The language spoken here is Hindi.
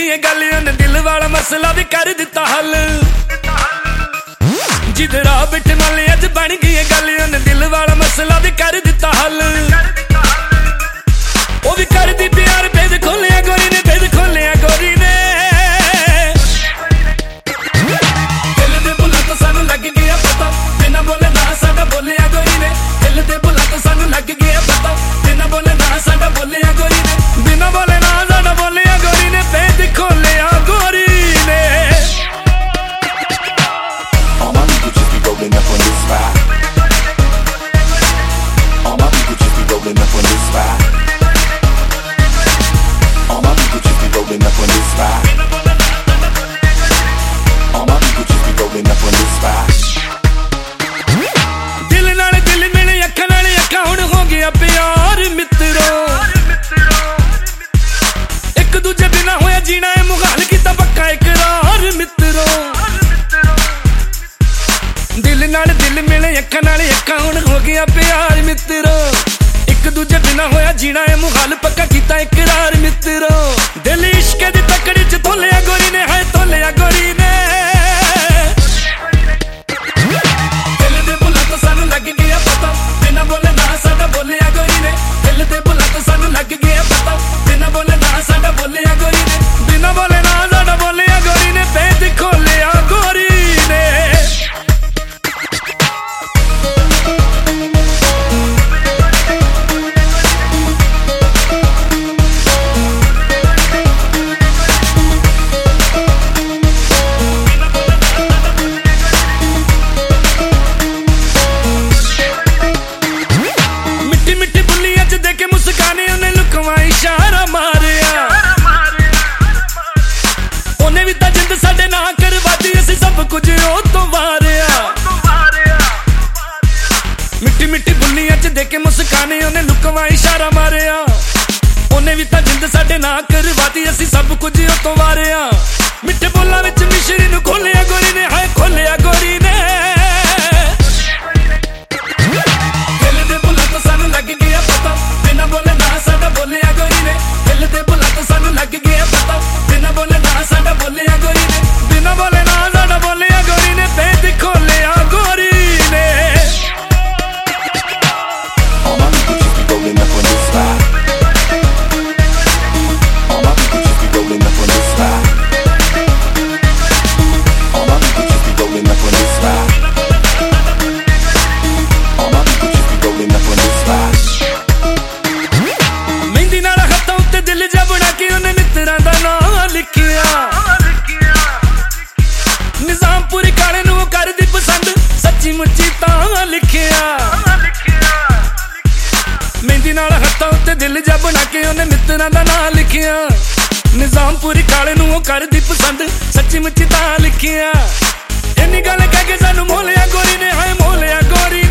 गई गल उन्हें दिल वाला मसला भी कर दिता हल। जिधर बिठ माले अज बन गई गल उन्हें दिल वाला मसला भी कर दिता हल। वो भी कर दी प्यार भेद खोलिया गोरी ने, भेद खोलिया गोरी ने। दिल दे बुला तो सानू लग गया पता, बिना बोले ना साडा बोलिया गोरी ने। दिल दे बुला तो सानू लग गया पता, बिना बोले ना साडा बोलिया गोरी ने। बिना बोले ना साडा बोलिया गोरी ने, भेद खोलिया गोरी ने। All my people just be rolling up on this ride. All my people just be rolling up on this ride. All my people just be rolling up on this ride. All my people just be rolling up on this ride. दिल नाल दिल मिले अखां नाल अखां हुण हो गया प्यार मित्रो। एक दूजे बिना होया जीना है मुहाल कीता पक्का इकरार मित्रो। दिल नाल दिल मिले अखां नाल अखां हुण हो गया प्यार मित्रो। एक दूजे बिना होया जीना है मुहाल पक्का कीता इकरार मित्रो। दिल इश्क दी तकड़ी च तोलिया गोरी ने, है तोलिया गोरी ने। दिल दे बुला तो सानू लग गया पता, बिना बोले ना साडा बोलिया गोरी ने। दिल दे बुला तो सानू लग गया पता, बिना बोले ना साडा बोलिया गोरी ने। बिना बोले ना साडा बोलिया गोरी ने, भेद खोलिया गोरी ने। इशारा मारिया उन्हें भी तां जिंद साडे ना करवाती, असीं सब कुछ ओ तो वारिया। मिट्टी मिट्टी बुलियां च देके मुस्काने उन्हें लुकवा इशारा मारिया। उन्हें भी तां जिंद साडे ना करवाती, असीं सब कुछ ओ तो वारिया। मिठे बोलां विच मिश्री नूं खोलिया गोरी ने, हाय खोलिया गोरी ने। दिल दे बुला तो सानू लग गया पता, बिना बोले ना साडा बोलिया गोरी ने। दिल दे बुला तो सानू लग गया पता, बिना बोले ना साडा बोलिया गोरी ने। बिना बोले ना साडा बोलिया गोरी ने, भेद खोलिया गोरी ने। All my people just be rolling up on this ride. All my people just be rolling up on this ride. All my people just be rolling up on this ride. All my people just be rolling up on this ride. Mehndi नाल हत्थां उत्ते दिल जा बना के उन्हें मित्तरां दा नाम लिखिया। निजामपुरी काले नूं कर दी पसंद, सच्ची मुच्ची तां लिखिया। मेहंदी नाल हत्थां उत्ते दिल जा बना के उन्हें मित्तरां दा नाम लिखिया। निजामपुरी काले नूं कर दी पसंद, सच्ची मुच्ची तां लिखिया। इन्नी गल कह के सानू मोलिया गोरी ने, हाय मोलिया गोरी